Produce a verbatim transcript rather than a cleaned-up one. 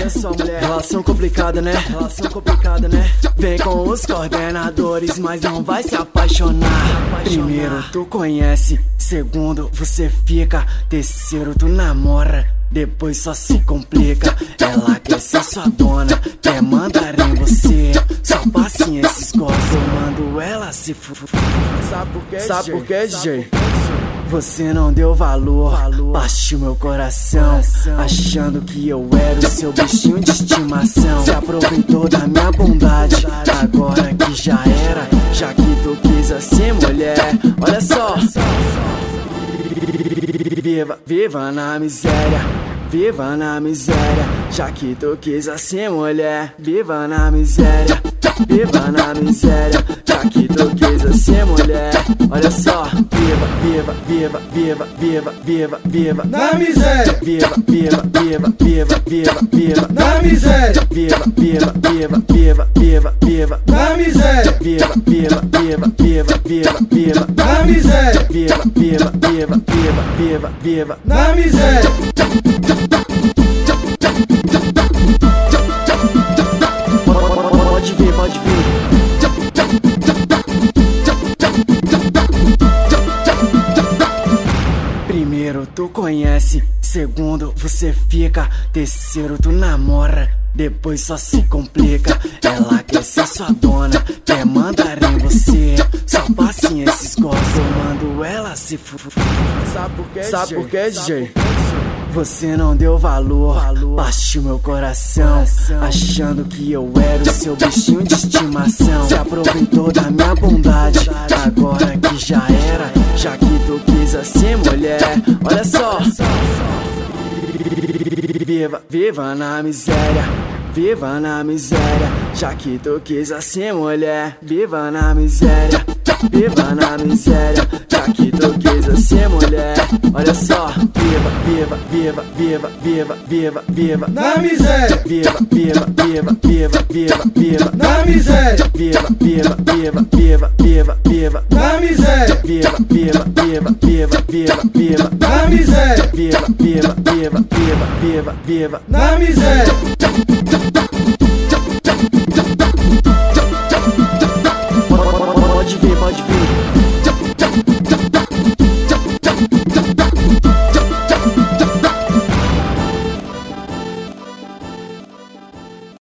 Olha só, mulher, relação complicada, né? Relação complicada, né? Vem com os coordenadores, mas não vai se apaixonar. Primeiro tu conhece, segundo você fica, terceiro tu namora, depois só se complica. Ela quer ser sua dona, quer mandar em você. Só paciência esgota, eu mando ela se f... Sabe por quê, Sabe por quê, D J? Você não deu valor, partiu meu coração, achando que eu era o seu bichinho de estimação. Se aproveitou da minha bondade, agora que já era, já que tu quis assim, mulher. Olha só, viva, viva na miséria, viva na miséria, já que tu quis assim, mulher. Viva na miséria, viva na miséria, já que tu quis assim, mulher. Olha só, viva, viva, viva, viva, viva, viva, viva na miséria, viva, viva, viva, viva, viva, viva na miséria, viva, viva, viva, viva, viva, viva na miséria, viva, viva, viva, viva, viva, viva na miséria, viva, viva, viva, viva, viva, viva na miséria. Pode vir, pode vir. Primeiro tu conhece, segundo você fica, terceiro tu namora, depois só se complica. Ela quer ser sua dona, quer mandar em você. Só paciência esgota, eu mando ela se f... Sabe por quê, Sabe por quê, D J? Você não deu valor, partiu meu coração, achando que eu era o seu bichinho de estimação. Se aproveitou da minha bondade, agora que já era, já que tu quis assim, mulher. Olha só, viva, viva na miséria, viva na miséria, já que tu quis assim, mulher. Viva na miséria, viva na miséria, já que tu quis assim, mulher. Olha só, viva, viva, viva, viva, viva, viva, viva na miséria, viva, viva, viva, viva, viva, viva na miséria, viva, viva, viva, viva, viva, viva na miséria, viva, viva, viva, viva, viva, viva na miséria, viva, viva, viva, viva, viva, viva na miséria.